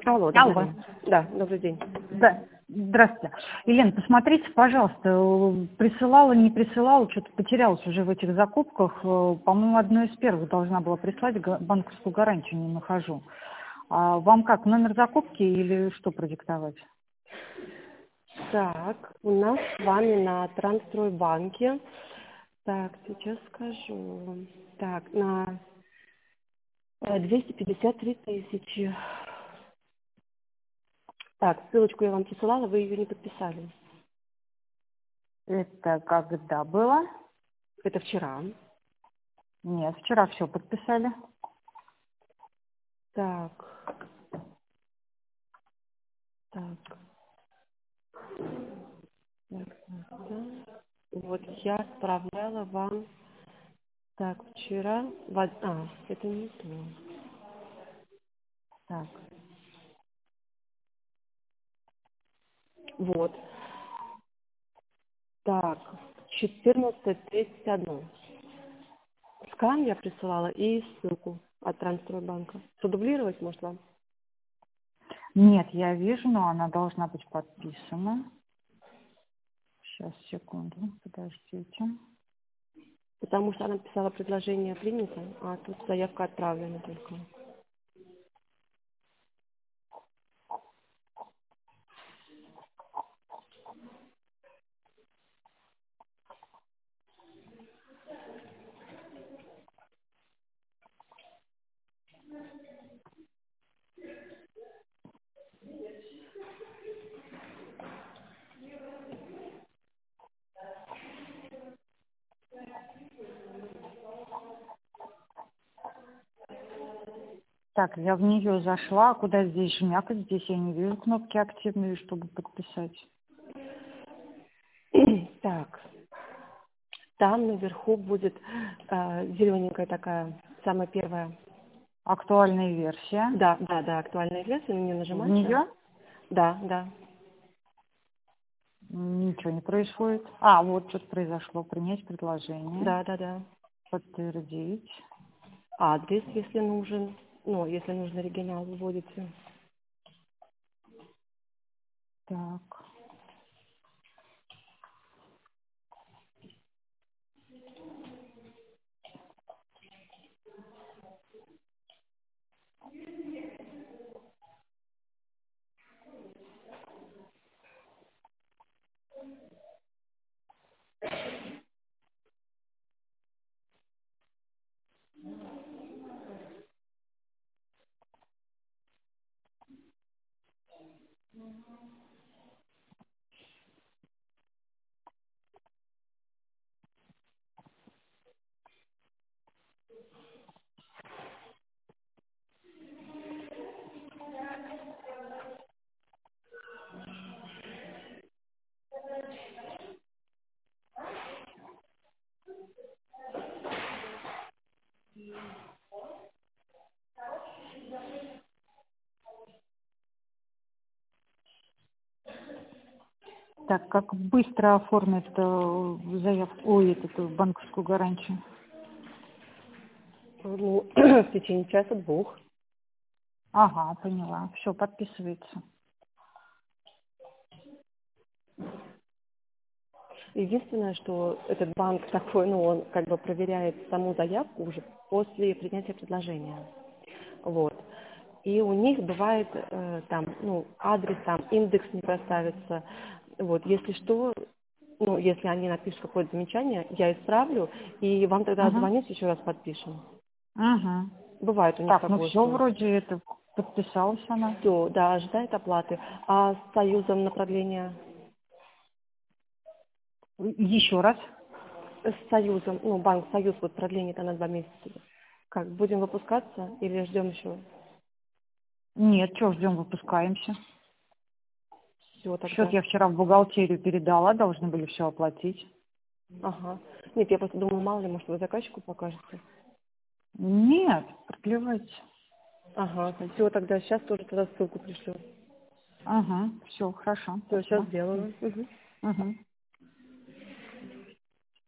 Алло, добрый Алло. день. Да, добрый день. Да, здравствуйте. Елена, посмотрите, пожалуйста, присылала, не присылала, что-то потерялась уже в этих закупках. По-моему, одной из первых должна была прислать, банковскую гарантию не нахожу. А вам как, номер закупки или что продиктовать? Так, у нас с вами на Трансстройбанке. Так, сейчас скажу. Так, на 253 тысячи. Так, ссылочку я вам присылала, вы ее не подписали. Это когда было? Это вчера. Нет, вчера все подписали. Так, так, так. Вот я отправляла вам, так, вчера, это не то. Так, вот. Так, 14:31. Скан я присылала и ссылку от Трансстройбанка. Продублировать, может, вам? Нет, я вижу, но она должна быть подписана. Сейчас, секунду, подождите. Потому что она написала предложение принято, а тут заявка отправлена только. Так, я в нее зашла. А куда здесь жмякать? Здесь я не вижу кнопки активные, чтобы подписать. Так, там наверху будет зелененькая такая, самая первая. Актуальная версия. Да, да, да, актуальная версия, на нее В нажимаете. нее Да, да. ничего не происходит. А, вот что-то произошло. Принять предложение. Да, да, да. Подтвердить. Адрес, если нужен. Ну, если нужен оригинал, вводите. Так. Так, как быстро оформить заявку, эту банковскую гарантию? Ну, в течение часа-двух. Ага, поняла. Все, подписывается. Единственное, что этот банк такой, ну, он как бы проверяет саму заявку уже после принятия предложения. Вот. И у них бывает там, ну, адрес, там, индекс не проставится. Вот, если что, ну, если они напишут какое-то замечание, я исправлю, и вам тогда Ага. отзвонить, еще раз подпишем. Ага. Бывает у них Так, ну такое, все что вроде это подписалась она. все, да, ожидает оплаты. А с Союзом направления, Еще раз. с Союзом, ну, банк Союз, вот продление-то на 2 месяца. Как, будем выпускаться или ждем еще? Нет, что ждем, выпускаемся. Все Счет тогда. я вчера в бухгалтерию передала, должны были все оплатить. Ага. Нет, я просто думаю, мало ли, может, вы заказчику покажете. Нет, продлевайте. Ага, все, тогда сейчас тоже тогда ссылку пришлю. Ага, все, хорошо, Все, сейчас спасибо. сделаю. Мгм. Угу.